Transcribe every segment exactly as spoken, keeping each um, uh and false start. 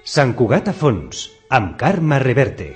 Sant Cugat a fons, amb Carme Reverte.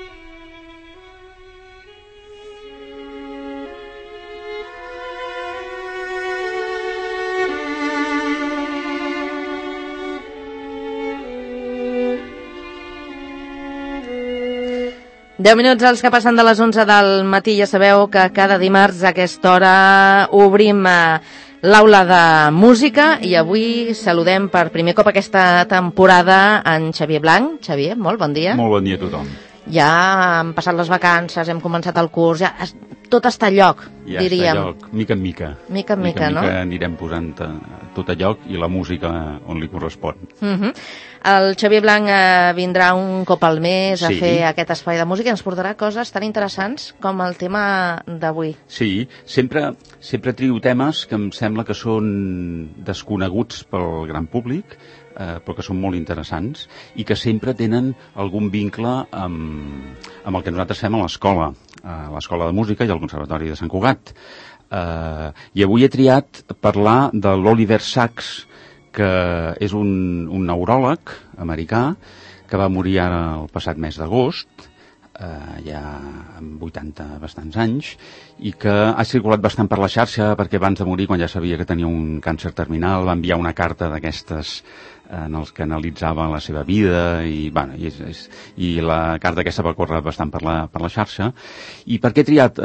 deu minuts els que passen de les onze del matí. Ja sabeu que cada dimarts a aquesta hora obrim l'aula de música i avui saludem per primer cop aquesta temporada en Xavier Blanc. Xavier, molt bon dia. Molt bon dia a tothom. Ja han passat les vacances, hem començat el curs, ja es, tot està a lloc, ja diríem. Ja està a lloc, mica en mica. Mica en mica, mica, mica no? Mica anirem posant tot a lloc i la música on li correspon. Uh-huh. El Xavier Blanc eh, vindrà un cop al mes a sí. fer aquest espai de música i ens portarà coses tan interessants com el tema d'avui. Sí, sempre, sempre trio temes que em sembla que són desconeguts pel gran públic, eh, però que són molt interessants i que sempre tenen algun vincle amb, amb el que nosaltres fem a l'escola, a l'Escola de Música i al Conservatori de Sant Cugat. Eh, I avui he triat parlar de l'Oliver Sacks, que és un, un neuròleg americà que va morir ara el passat mes d'agost, eh, ja amb vuitanta bastants anys, i que ha circulat bastant per la xarxa perquè abans de morir, quan ja sabia que tenia un càncer terminal, va enviar una carta d'aquestes en els que analitzava la seva vida i, bueno, i, és, és, i la carta aquesta va córrer bastant per la, per la xarxa. I per què he triat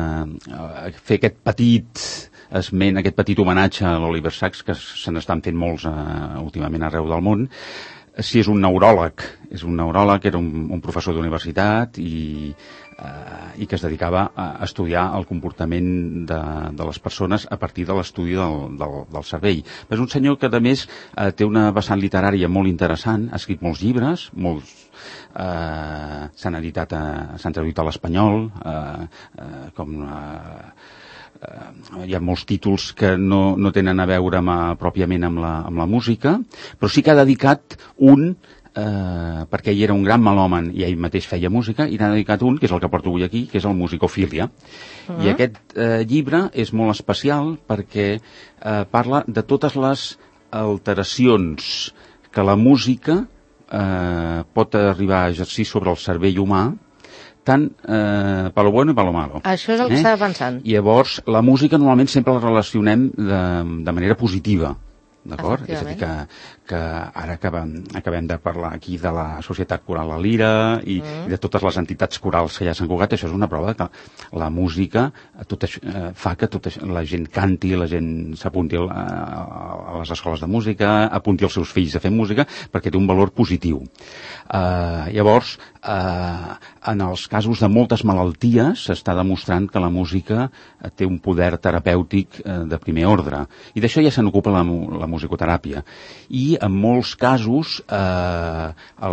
eh, fer aquest petit esment, aquest petit homenatge a l'Oliver Sacks, que se n'estan fent molts eh, últimament arreu del món? Si és un neuròleg, és un neuròleg, era un, un professor d'universitat i, eh, i que es dedicava a estudiar el comportament de, de les persones a partir de l'estudi del, del, del cervell. Però és un senyor que, a més, eh, té una vessant literària molt interessant, ha escrit molts llibres, molts eh, s'han editat, a, s'han traduït a l'espanyol, eh, eh, com... Eh, Uh, hi ha molts títols que no, no tenen a veure amb, uh, pròpiament amb la, amb la música, però sí que ha dedicat un, uh, perquè ell era un gran melòman i ell mateix feia música, i n'ha dedicat un, que és el que porto avui aquí, que és el Musicophilia. Uh-huh. I aquest uh, llibre és molt especial perquè uh, parla de totes les alteracions que la música uh, pot arribar a exercir sobre el cervell humà, tant eh, per lo bueno i per lo malo. Això és el que eh? estava pensant. I llavors, la música normalment sempre la relacionem de, de manera positiva, d'acord? És a dir, que, que ara acabem, acabem de parlar aquí de la Societat Coral La Lira i, mm. i de totes les entitats corals que hi ha a Sant Cugat. Això és una prova que la música tot això, eh, fa que tot això, la gent canti, la gent s'apunti a, a les escoles de música, apunti els seus fills a fer música, perquè té un valor positiu. Uh, llavors, uh, en els casos de moltes malalties s'està demostrant que la música té un poder terapèutic uh, de primer ordre. I d'això ja se n'ocupa la, la musicoteràpia. I en molts casos eh,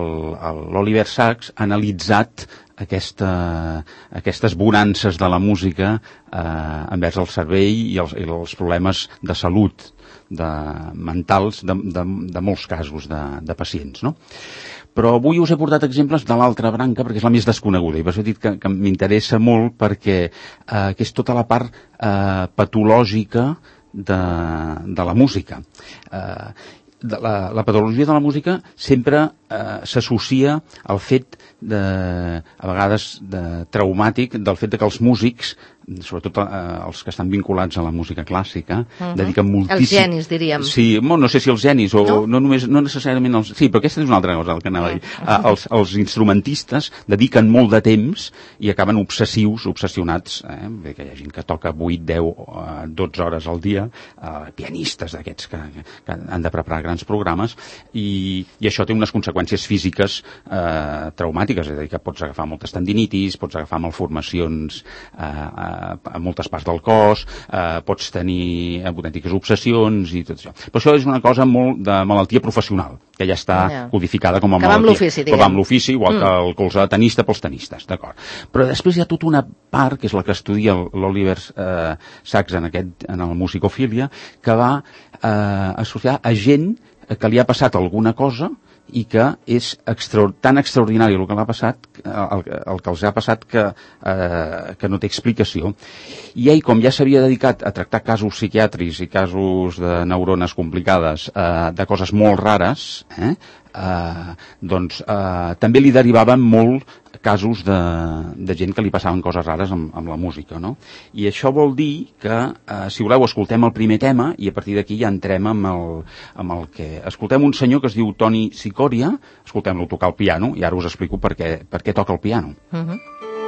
l'Oliver Sacks ha analitzat aquesta, aquestes bonances de la música eh, envers el cervell i els, i els problemes de salut de, mentals de, de, de molts casos de, de pacients, no? Però avui us he portat exemples de l'altra branca perquè és la més desconeguda i per això he dit que, que m'interessa molt perquè eh, que és tota la part eh, patològica de, de la música. Eh, de la, la patologia de la música sempre eh, s'associa al fet de, a vegades de, traumàtic del fet de que els músics, sobretot eh, els que estan vinculats a la música clàssica, uh-huh. dediquen moltíssim... Els genis, diríem. Sí, bueno, no sé si els genis, o no, no, només, no necessàriament els... Sí, però aquesta és una altra cosa, el que anava a dir. Uh, els, els instrumentistes dediquen molt de temps i acaben obsessius, obsessionats, eh? Que hi ha gent que toca vuit, deu, dotze hores al dia, eh, pianistes d'aquests que, que han de preparar grans programes, i, i això té unes conseqüències físiques eh, traumàtiques, és a dir, que pots agafar moltes tendinitis, pots agafar malformacions eh, a moltes parts del cos, eh, pots tenir autèntiques obsessions i tot això. Però això és una cosa molt de malaltia professional, que ja està ja. codificada com a que malaltia. Va amb l'ofici, que va amb l'ofici, igual mm. que el colze de tenista pels tenistes, d'acord. Però després hi ha tota una part, que és la que estudia l'Oliver eh, Sacks en, aquest, en el Musicophilia, que va eh, associar a gent que li ha passat alguna cosa i que és extra, tan extraordinari el que l'ha passat, el, el que els ha passat que, eh, que no té explicació. I ell, com ja s'havia dedicat a tractar casos psiquiàtrics i casos de neurones complicades, eh, de coses molt rares, eh, eh, doncs eh, també li derivaven molt casos de, de gent que li passaven coses rares amb, amb la música, no? I això vol dir que, eh, si voleu, escoltem el primer tema i a partir d'aquí ja entrem amb el, amb el que... Escoltem un senyor que es diu Toni Sikoria, escoltem-lo tocar el piano i ara us explico per què, per què toca el piano. Uh-huh.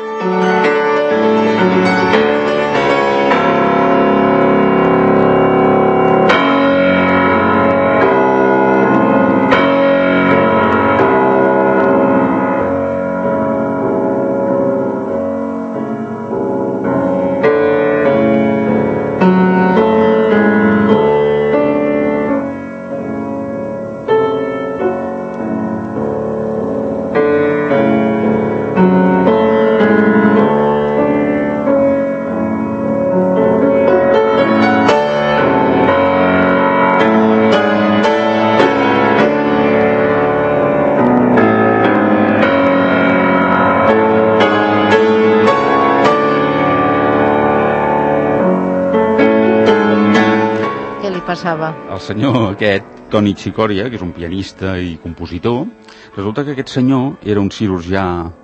Passava. El senyor aquest, Toni Sikoria, que és un pianista i compositor, resulta que aquest senyor era un cirurgià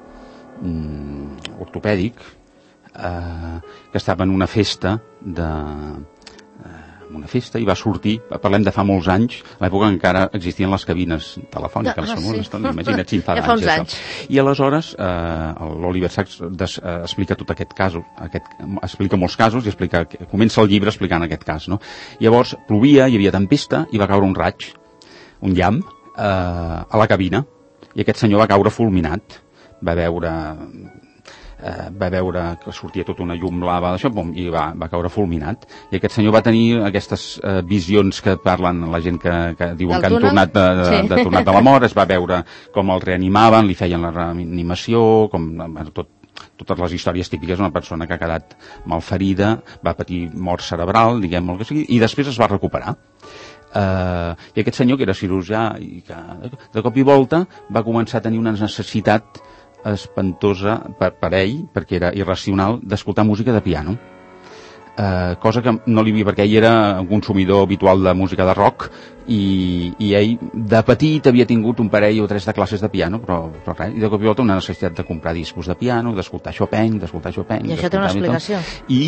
mm, ortopèdic eh, que estava en una festa de... una festa i va sortir, parlem de fa molts anys, a l'època encara existien les cabines telefòniques, ah, famoses, sí. imagina't si fa ja fa anys, uns això. anys. I aleshores eh, l'Oliver Sacks des, eh, explica tot aquest cas, aquest, explica molts casos i explica, comença el llibre explicant aquest cas, no? Llavors plovia, hi havia tempesta i va caure un raig, un llamp, eh, a la cabina, i aquest senyor va caure fulminat, va veure... Eh, va veure que sortia tota una llum blava d'això, bom, i va, va caure fulminat. I aquest senyor va tenir aquestes eh, visions que parlen la gent que, que diuen Del que han túnel? tornat de, de, Sí. de, tornat de la mort, es va veure com el reanimaven, li feien la reanimació, com bueno, tot, totes les històries típiques d'una persona que ha quedat malferida, va patir mort cerebral, diguem el que sigui, i després es va recuperar. Uh, I aquest senyor, que era cirurgià i que de cop i volta va començar a tenir una necessitat espantosa per, per ell, perquè era irracional, d'escoltar música de piano. Eh, cosa que no li havia, perquè ell era un consumidor habitual de música de rock i, i ell de petit havia tingut un parell o tres de classes de piano, però, però res, i de cop i volta una necessitat de comprar discos de piano, d'escoltar Chopin, d'escoltar Chopin... I això té una explicació. I,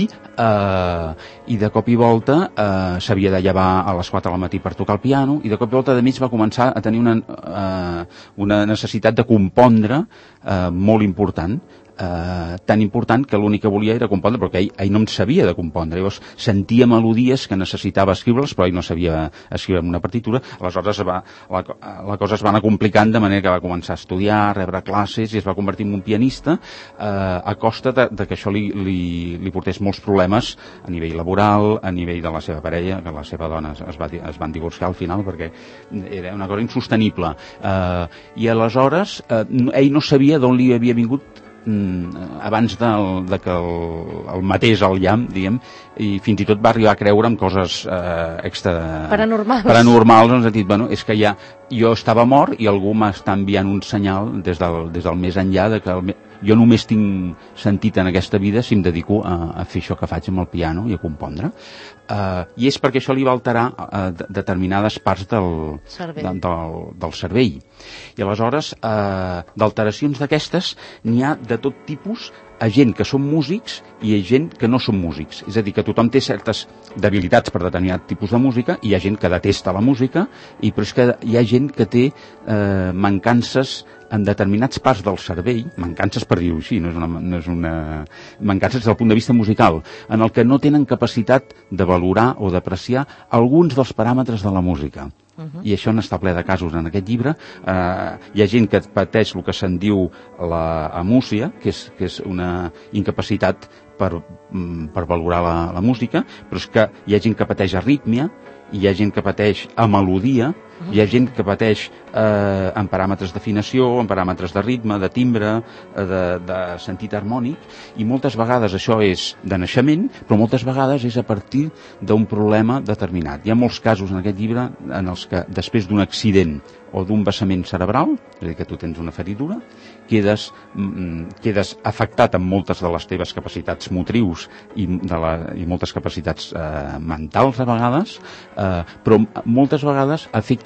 eh, i de cop i volta eh, s'havia de llevar a les quatre del matí per tocar el piano, i de cop i volta de mig va començar a tenir una, eh, una necessitat de compondre eh, molt important, Uh, tan important que l'únic que volia era compondre, perquè ell, ell no en sabia de compondre. Llavors sentia melodies que necessitava escriure-les, però ell no sabia escriure en una partitura. Aleshores va, la, la cosa es va anar complicant, de manera que va començar a estudiar, a rebre classes i es va convertir en un pianista uh, a costa de, de que això li, li, li portés molts problemes a nivell laboral, a nivell de la seva parella, que la seva dona es, va, es van divorciar al final perquè era una cosa insostenible. Uh, I aleshores uh, ell no sabia d'on li havia vingut abans del, de que el, el matés el llamp, diguem, i fins i tot va arribar a creure en coses eh, extra... Paranormals. Paranormals, en el sentit, bueno, és que ja jo estava mort i algú m'està enviant un senyal des del, des del més enllà de que el, jo només tinc sentit en aquesta vida si em dedico a, a fer això que faig amb el piano i a compondre. Uh, I és perquè això li va alterar uh, de, determinades parts del cervell. De, del, del cervell. I aleshores, uh, d'alteracions d'aquestes, n'hi ha de tot tipus, a gent que són músics i a gent que no són músics. És a dir, que tothom té certes debilitats per determinat tipus de música, i hi ha gent que detesta la música, i però és que hi ha gent que té eh, mancances en determinats parts del cervell, mancances per dir-ho així, no és, una, no és una... mancances des del punt de vista musical, en el que no tenen capacitat de valorar o d'apreciar alguns dels paràmetres de la música. Uh-huh. I això n'està ple de casos en aquest llibre. Eh, hi ha gent que pateix el que se'n diu la amúsia, que és, que és una incapacitat per, per valorar la, la música, però és que hi ha gent que pateix arrítmia, hi ha gent que pateix a melodia, uh-huh. hi ha gent que pateix eh, en paràmetres d'afinació, en paràmetres de ritme, de timbre, eh, de, de sentit harmònic, i moltes vegades això és de naixement, però moltes vegades és a partir d'un problema determinat. Hi ha molts casos en aquest llibre en els que després d'un accident o d'un vessament cerebral, és a dir, que tu tens una feridura, quedes, mm, quedes afectat amb moltes de les teves capacitats motrius i, de la, i moltes capacitats eh, mentals a vegades, eh, però moltes vegades afecta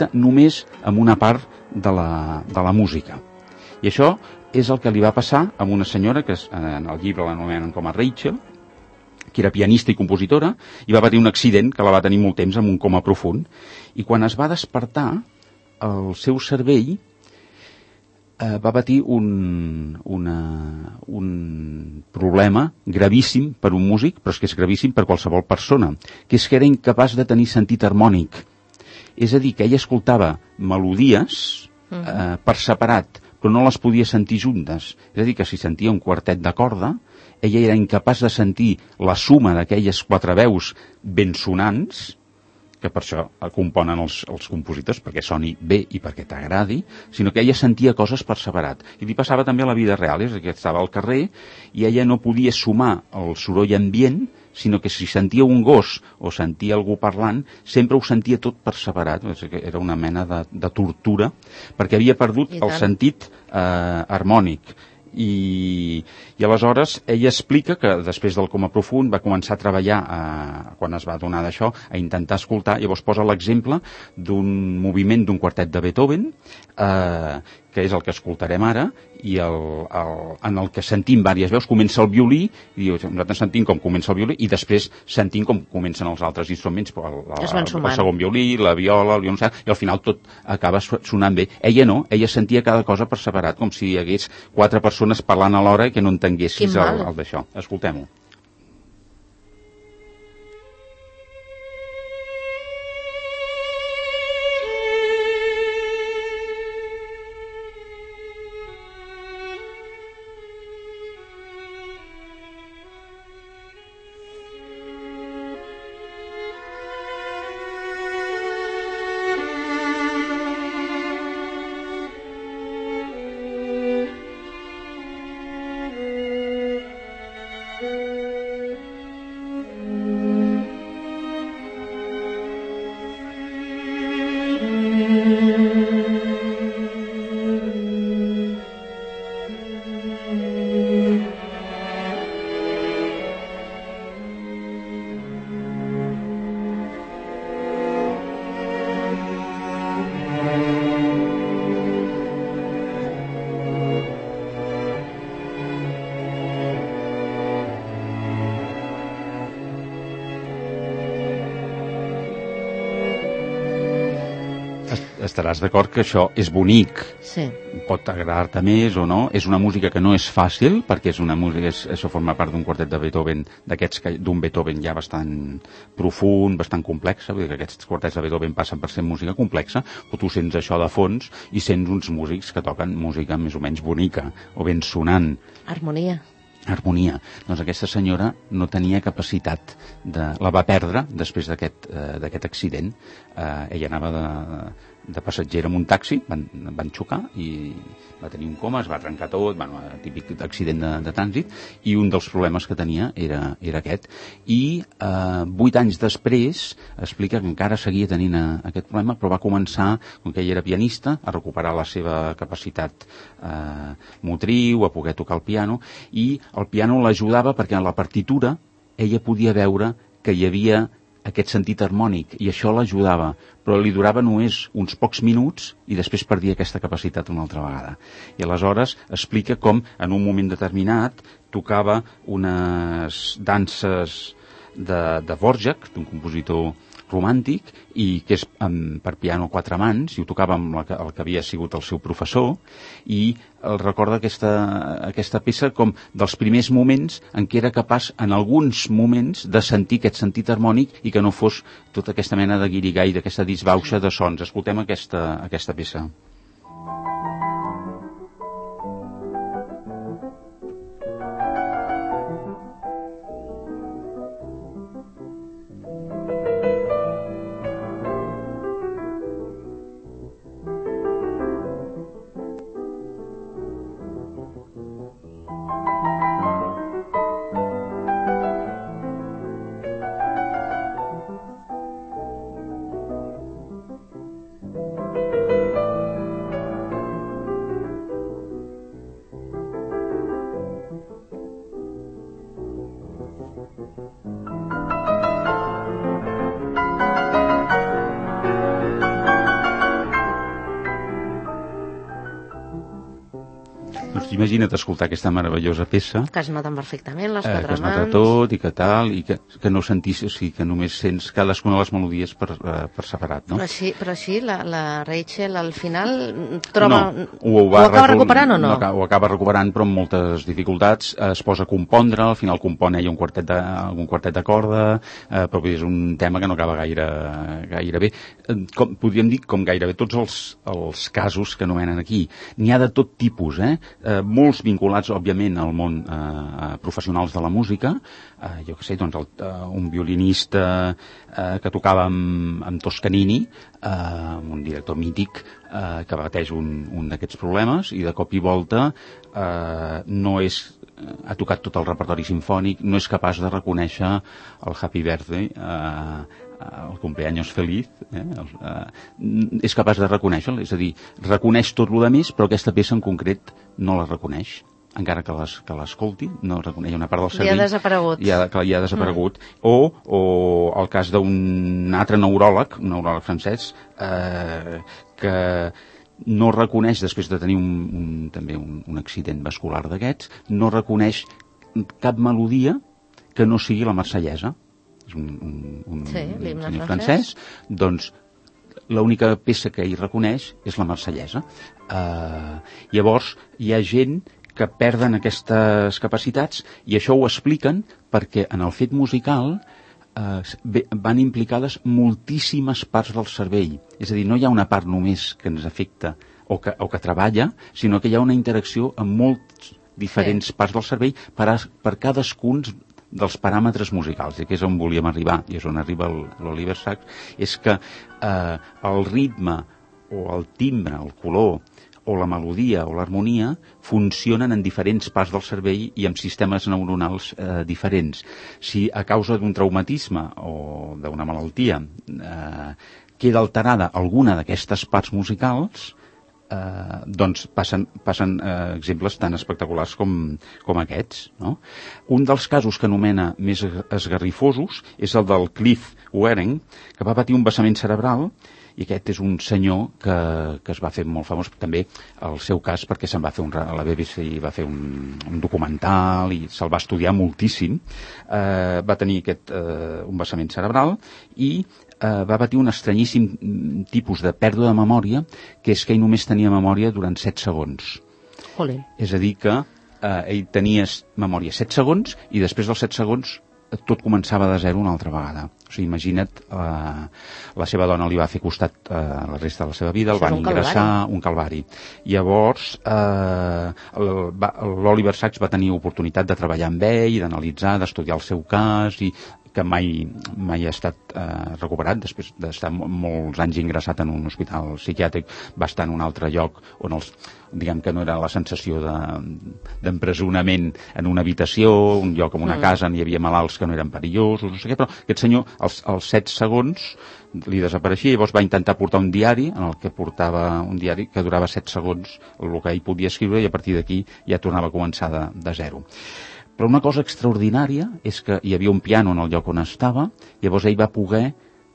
pianista només amb una part de la, de la música. I això és el que li va passar amb una senyora que en el llibre l'anomenen com a Rachel, que era pianista i compositora, i va patir un accident que la va tenir molt temps amb un coma profund. I quan es va despertar, el seu cervell eh, va patir un, una, un problema gravíssim per un músic, però és que és gravíssim per qualsevol persona, que és que era incapaç de tenir sentit harmònic. És a dir, que ella escoltava melodies eh, per separat, però no les podia sentir juntes. És a dir, que si sentia un quartet de corda, ella era incapaç de sentir la suma d'aquelles quatre veus ben sonants, que per això componen els, els compositors, perquè soni bé i perquè t'agradi, sinó que ella sentia coses per separat. I li passava també a la vida real, és que estava al carrer i ella no podia sumar el soroll ambient, sinó que si sentia un gos o sentia algú parlant, sempre ho sentia tot per separat. Era una mena de, de tortura, perquè havia perdut el sentit eh, harmònic. I, i aleshores ella explica que després del coma profund va començar a treballar, eh, quan es va adonar d'això, a intentar escoltar. Llavors posa l'exemple d'un moviment d'un quartet de Beethoven, eh, que és el que escoltarem ara, i el, el, en el que sentim diverses veus. Comença el violí, i nosaltres sentim com comença el violí, i després sentim com comencen els altres instruments, el, el, el, el segon violí, la viola, el violoncel, i al final tot acaba sonant bé. Ella no, ella sentia cada cosa per separat, com si hi hagués quatre persones parlant alhora i que no entenguessis el, el d'això. Escoltem-ho. Estaràs d'acord que això és bonic. Sí. Pot agradar-te més o no. És una música que no és fàcil, perquè és una música, és, això forma part d'un quartet de Beethoven, d'aquests, d'un Beethoven ja bastant profund, bastant complex. Vull dir que aquests quartets de Beethoven passen per ser música complexa, però tu sents això de fons i sents uns músics que toquen música més o menys bonica, o ben sonant. Harmonia. Harmonia. Doncs aquesta senyora no tenia capacitat de... La va perdre després d'aquest eh, d'aquest accident. Eh, ella anava de, de passatgera en un taxi, van, van xocar i va tenir un coma, es va trencar tot, bueno, típic accident de, de trànsit, i un dels problemes que tenia era, era aquest. I eh, vuit anys després explica que encara seguia tenint a, aquest problema, però va començar, com que ella era pianista, a recuperar la seva capacitat eh, motriu, a poder tocar el piano, i el piano l'ajudava perquè en la partitura ella podia veure que hi havia aquest sentit harmònic, i això l'ajudava, però li durava només uns pocs minuts i després perdia aquesta capacitat una altra vegada. I aleshores explica com en un moment determinat tocava unes danses de, de Dvořák, d'un compositor romàntic, i que és um, per piano a quatre mans, i ho tocava amb la, el que havia sigut el seu professor, i el recorda aquesta, aquesta peça com dels primers moments en què era capaç en alguns moments de sentir aquest sentit harmònic i que no fos tota aquesta mena de guirigall, d'aquesta disbauxa de sons. Escoltem aquesta, aquesta peça. imagina't escoltar aquesta meravellosa peça, que es noten perfectament les eh, quatre que es nota mans. tot i que tal, i que, que no sentis, o sigui, que només sents cadascuna de les melodies per, eh, per separat, no? Però així, però així la, la Rachel al final troba... No, ho, va ho acaba resol- recuperant o no? no? Ho acaba recuperant, però amb moltes dificultats. Eh, Es posa a compondre, al final compon ella un quartet de, un quartet de corda, eh, però és un tema que no acaba gaire, gaire bé. Eh, com, podríem dir com gairebé tots els, els casos que anomenen aquí. N'hi ha de tot tipus, eh? eh molts vinculats, òbviament, al món eh, professionals de la música. Eh, jo què sé, doncs el, eh, un violinista eh, que tocava amb, amb Toscanini, eh, un director mític, eh, que pateix un, un d'aquests problemes i de cop i volta eh, no és ha tocat tot el repertori sinfònic, no és capaç de reconèixer el Happy Birthday, eh, el cumpleaños feliz, eh, el, eh, és capaç de reconèixer-lo, és a dir, reconeix tot el més, però aquesta peça en concret no la reconeix, encara que les, que l'escolti, no reconeix una part del cervell. Ja ha desaparegut. Ja, que ja ha desaparegut. Mm. O, o el cas d'un altre neuròleg, un neuròleg francès, eh, que no reconeix, després de tenir un, un, també un, un accident vascular d'aquests, no reconeix cap melodia que no sigui la marsellesa. És un, un, un, sí, un senyor francès. francès. Doncs l'única peça que ell reconeix és la marsellesa. Uh, llavors, hi ha gent que perden aquestes capacitats i això ho expliquen perquè en el fet musical eh, van implicades moltíssimes parts del cervell. És a dir, no hi ha una part només que ens afecta o que, o que treballa, sinó que hi ha una interacció amb molts diferents sí. parts del cervell per, a, per cadascun dels paràmetres musicals, i que és on volíem arribar, i és on arriba l'Oliver Sacks, és que eh, el ritme o el timbre, el color, o la melodia o l'harmonia funcionen en diferents parts del cervell i amb sistemes neuronals eh, diferents. Si a causa d'un traumatisme o d'una malaltia eh, queda alterada alguna d'aquestes parts musicals, eh, doncs passen, passen eh, exemples tan espectaculars com, com aquests, no? Un dels casos que anomena més esgarrifosos és el del Cliff Waring, que va patir un vessament cerebral, i aquest és un senyor que, que es va fer molt famós, també el seu cas perquè se'n va fer un, a la B B C va fer un, un documental i se'l va estudiar moltíssim. Eh, va tenir aquest, eh, un vessament cerebral i eh, va patir un estranyíssim tipus de pèrdua de memòria, que és que ell només tenia memòria durant set segons. Olé. És a dir que eh, ell tenia memòria set segons i després dels set segons tot començava de zero una altra vegada. O sigui, imagina't, eh, la seva dona li va fer costat eh, la resta de la seva vida, el van ingressar, un calvari. Llavors, eh, l'Oliver Sacks va tenir oportunitat de treballar amb ell, d'analitzar, d'estudiar el seu cas, i que mai, mai ha estat eh, recuperat, després d'estar molts anys ingressat en un hospital psiquiàtric, va estar en un altre lloc on els, diguem que no era la sensació d'empresonament de, en una habitació, un lloc amb una mm. casa on hi havia malalts que no eren perillosos, no sé què, però aquest senyor, als, als set segons, li desapareixia, llavors va intentar portar un diari, en el que portava un diari que durava set segons, el que ell podia escriure, i a partir d'aquí ja tornava a començar de, de zero. Però una cosa extraordinària és que hi havia un piano en el lloc on estava, llavors ell va poder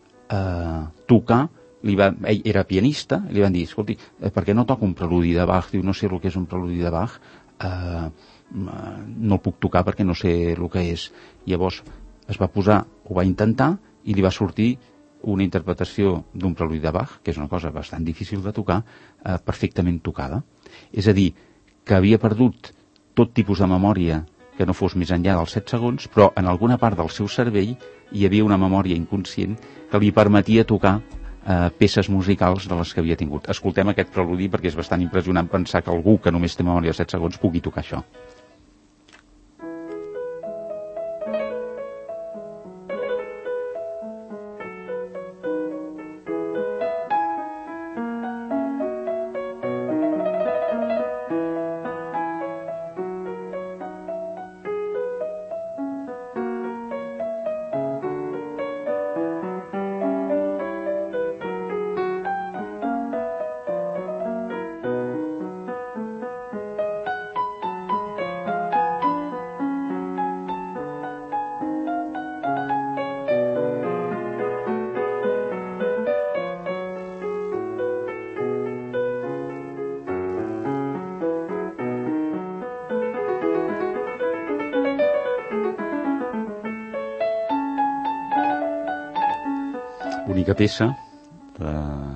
eh, tocar, li va, ell era pianista, i li van dir, escolti, eh, per què no toca un preludi de Bach? Diu, no sé el que és un preludi de Bach, eh, no el puc tocar perquè no sé el que és. Llavors es va posar, ho va intentar, i li va sortir una interpretació d'un preludi de Bach, que és una cosa bastant difícil de tocar, eh, perfectament tocada. És a dir, que havia perdut tot tipus de memòria que no fos més enllà dels set segons, però en alguna part del seu cervell hi havia una memòria inconscient que li permetia tocar eh, peces musicals de les que havia tingut. Escoltem aquest preludi perquè és bastant impressionant pensar que algú que només té memòria de set segons pugui tocar això. l'única peça de,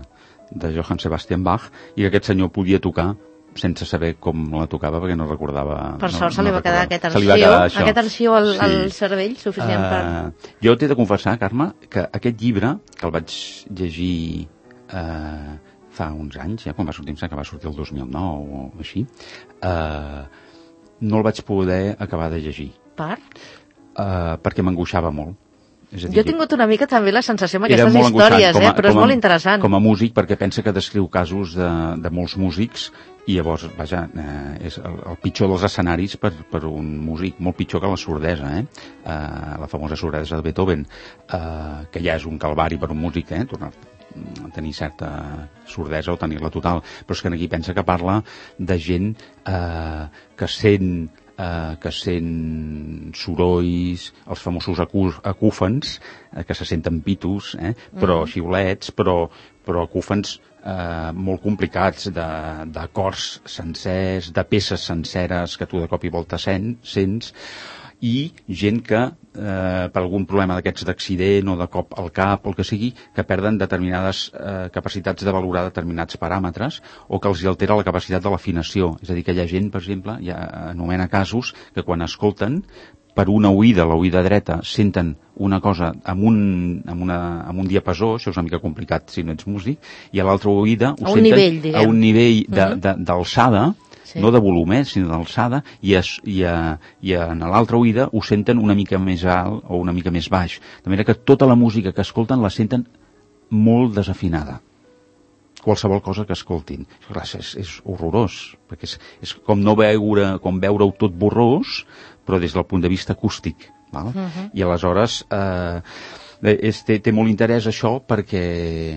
de Johann Sebastian Bach, i que aquest senyor podia tocar sense saber com la tocava perquè no recordava. Per sort no, se li no va quedar aquest arxiu, quedar aquest arxiu al, sí. al cervell suficient per... Uh, jo t'he de confessar, Carme, que aquest llibre, que el vaig llegir uh, fa uns anys, ja quan va sortir, que va sortir el dos mil nou o així, uh, no el vaig poder acabar de llegir. Per? Uh, perquè m'angoixava molt. És a dir, jo he tingut una mica també la sensació amb aquestes històries, a, eh? però és a, molt interessant. Com a músic, perquè pensa que descriu casos de, de molts músics i llavors, vaja, eh, és el, el pitjor dels escenaris per, per un músic, molt pitjor que la sordesa, eh? Eh, la famosa sordesa de Beethoven, eh, que ja és un calvari per un músic, eh? tornar a tenir certa sordesa o tenir-la total, però és que aquí pensa que parla de gent eh, que sent Uh, que sent sorolls, els famosos acú acúfens, uh, que se senten pitos, eh? però mm. xiulets, però, però acúfens uh, molt complicats, d'acords sencers, de peces senceres que tu de cop i volta sen sents, i gent que, eh, per algun problema d'aquests d'accident o de cop al cap o el que sigui, que perden determinades eh, capacitats de valorar determinats paràmetres o que els altera la capacitat de l'afinació. És a dir, que hi ha gent, per exemple, ja anomena casos que quan escolten, per una oïda, l'oïda dreta, senten una cosa amb un, amb, una, amb un diapasó, això és una mica complicat si no ets músic, i a l'altra oïda ho a un senten nivell, diguem. a un nivell d'alçada, uh -huh. Sí. No de volum, eh, sinó d'alçada, i, es, i, a, i a, en l'altra oïda ho senten una mica més alt o una mica més baix. De manera que tota la música que escolten la senten molt desafinada. Qualsevol cosa que escoltin. Clar, és, és horrorós, perquè és, és com no veure, com veure-ho tot borrós, però des del punt de vista acústic. Val? Uh -huh. I aleshores eh, és, té, té molt interès això perquè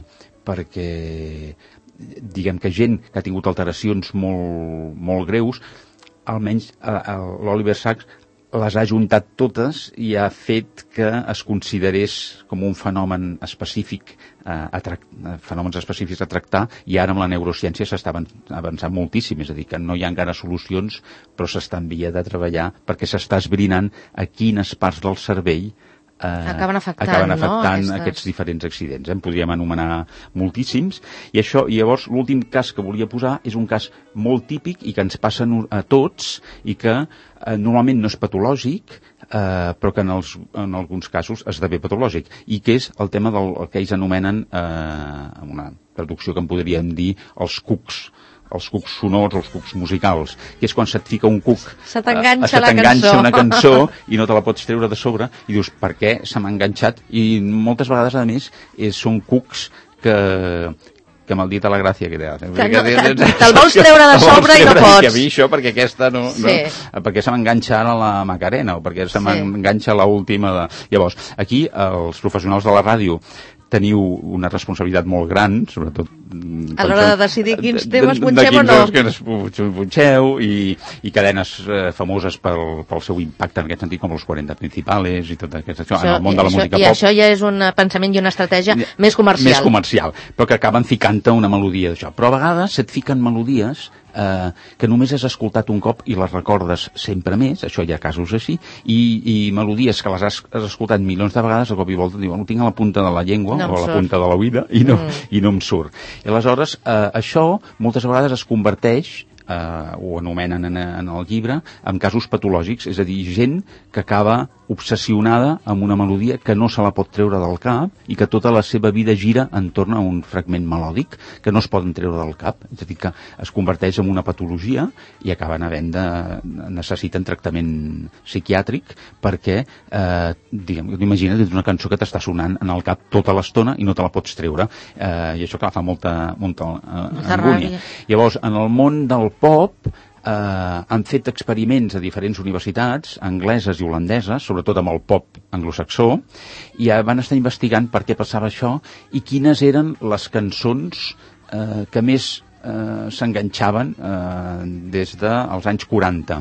perquè diguem que gent que ha tingut alteracions molt, molt greus, almenys l'Oliver Sacks les ha juntat totes i ha fet que es considerés com un fenomen específic, eh, a fenòmens específics a tractar, i ara amb la neurociència s'està avançant moltíssim, és a dir, que no hi ha encara solucions, però s'està en via de treballar perquè s'està esbrinant a quines parts del cervell Eh, acaben afectant, acaben afectant no? aquests diferents accidents. En podríem anomenar moltíssims. I això, i llavors l'últim cas que volia posar és un cas molt típic i que ens passa a tots i que eh, normalment no és patològic, eh, però que en, els, en alguns casos esdevé patològic, i que és el tema del el que ells anomenen, eh, amb una traducció que en podríem dir, els cucs. Els cucs sonors o els cucs musicals, que és quan se't fica un cuc, se t'enganxa eh, la cançó. una cançó i no te la pots treure de sobre i dius, per què se m'ha enganxat? I moltes vegades, a més, és, són cucs que que maldita la gràcia que té. Te'l te vols treure de sobre i no pots. Que a mi això, perquè aquesta no... Sí. no perquè se m'enganxa ara la Macarena o perquè se m'enganxa sí. l'última de... Llavors, aquí els professionals de la ràdio teniu una responsabilitat molt gran, sobretot... A l'hora de decidir quins temes punxem o no. De quins temes punxeu, i, i cadenes eh, famoses pel, pel seu impacte en aquest sentit, com els quaranta Principales i tot aquest, això, això en el món de la això, música i pop. I això ja és un pensament i una estratègia I, més comercial. Més comercial, però que acaben ficant-te una melodia d'això. Però a vegades se't fiquen melodies eh, que només has escoltat un cop i les recordes sempre més, això hi ha casos així, i, i melodies que les has, has escoltat milions de vegades, de cop i volta diuen, ho tinc a la punta de la llengua no o a la punta de l'oïda i, no, mm. i no em surt. I aleshores eh, això moltes vegades es converteix, eh, ho anomenen en, en el llibre, en casos patològics, és a dir, gent que acaba obsessionada amb una melodia que no se la pot treure del cap i que tota la seva vida gira entorn a un fragment melòdic que no es poden treure del cap, és a dir, que es converteix en una patologia i acaben havent de... necessiten tractament psiquiàtric perquè, eh, diguem, imagina't una cançó que t'està sonant en el cap tota l'estona i no te la pots treure, eh, i això clar, fa molta, molta eh, angúnia. Llavors, en el món del pop eh, han fet experiments a diferents universitats angleses i holandeses, sobretot amb el pop anglosaxó, i van estar investigant per què passava això i quines eren les cançons eh, que més eh, s'enganxaven eh, des dels anys quaranta.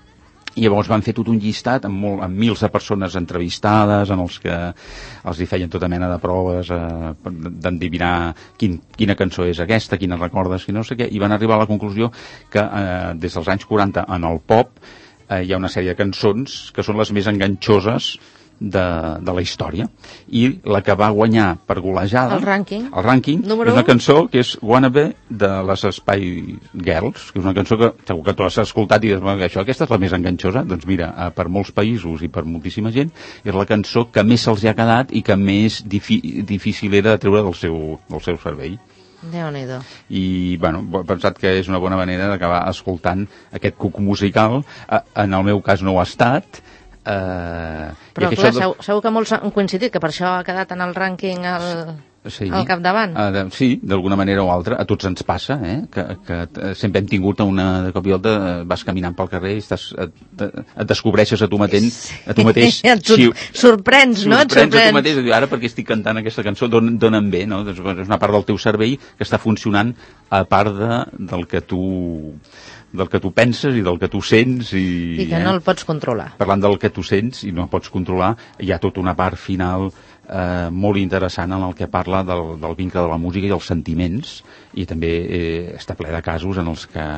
I llavors van fer tot un llistat amb, molt, amb mils de persones entrevistades, en els que els hi feien tota mena de proves eh, d'endevinar quin, quina cançó és aquesta, quina recordes, quina no sé què, i van arribar a la conclusió que eh, des dels anys quaranta en el pop eh, hi ha una sèrie de cançons que són les més enganxoses de, de la història. I la que va guanyar per golejada... El rànquing. El rànquing Número és una u. cançó que és Wannabe de les Spy Girls, que és una cançó que segur que tu has escoltat i dius, "Bueno, això, aquesta és la més enganxosa". Doncs mira, eh, per molts països i per moltíssima gent, és la cançó que més se'ls ha quedat i que més difi difícil era de treure del seu, del seu cervell. Déu-n'hi-do. I, bueno, he pensat que és una bona manera d'acabar escoltant aquest cuc musical. Eh, en el meu cas no ho ha estat. Eh, Però i clar, això... segur, segur que molts han coincidit, que per això ha quedat en el rànquing al, Sí, al capdavant. Uh, de, sí, d'alguna manera o altra, a tots ens passa, eh? que, que uh, sempre hem tingut una de cop i volta, uh, vas caminant pel carrer i estàs, et, et descobreixes a tu mateix, a tu mateix. Et sur si, sorprens, no? Et sorprens a tu sorprens. mateix, ara perquè estic cantant aquesta cançó, donen bé, no? És una part del teu cervell que està funcionant a part de, del que tu del que tu penses i del que tu sents i, I que eh? no el pots controlar. Parlant del que tu sents i no pots controlar, hi ha tota una part final eh, molt interessant en el que parla del, del vincle de la música i dels sentiments, i també eh, està ple de casos en els que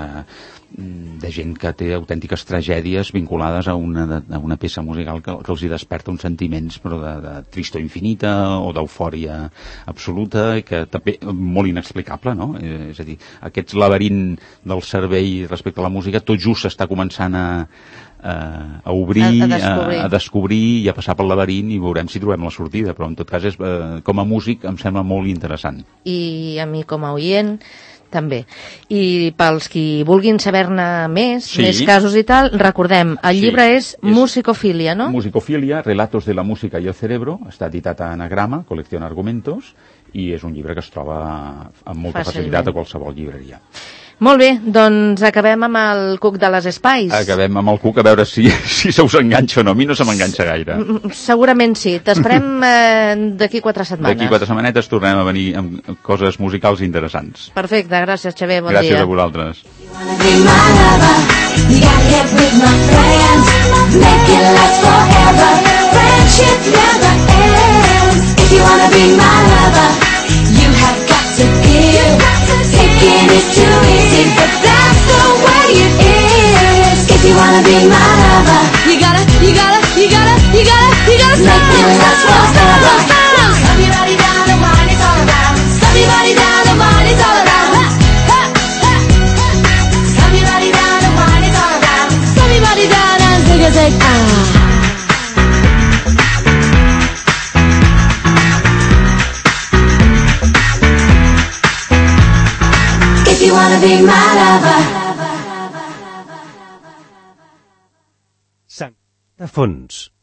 de gent que té autèntiques tragèdies vinculades a una, a una peça musical que, que els hi desperta uns sentiments però de, de tristor infinita o d'eufòria absoluta, i que també molt inexplicable, no? Eh, és a dir, aquest laberint del cervell respecte a la música tot just s'està començant a, a, a obrir, a, a, descobrir. A, a descobrir i a passar pel laberint, i veurem si trobem la sortida, però en tot cas és, eh, com a músic em sembla molt interessant. I a mi com a oient també. I pels qui vulguin saber-ne més, Sí. més casos i tal, recordem, el Sí, llibre és, és Musicofilia, no? Musicofilia, Relatos de la música y el cerebro, està editat a Anagrama, Colección Argumentos, i és un llibre que es troba amb molta Fàcilment. facilitat a qualsevol llibreria. Molt bé, doncs acabem amb el cuc de les espais. Acabem amb el cuc a veure si, si se us enganxa o no. A mi no se m'enganxa gaire. Segurament sí. T'esperem eh, d'aquí quatre setmanes. D'aquí quatre setmanetes tornem a venir amb coses musicals interessants. Perfecte, gràcies Xavier, bon Gràcies dia. a vosaltres. Be my lover, you gotta get with my friends, make it last forever, friendship never ends. If you wanna be my lover, you have got to give, taking is too easy, but that's the way it is. If you wanna be my lover, you gotta, you gotta, you gotta, you gotta, you gotta make it last forever. Stop your body down, the wine is all around. Stop your body down, the wine is all around. Stop your body down, the wine is all around. Stop your body down and take a take. Ah. If you wanna be my lover. Sang de fons.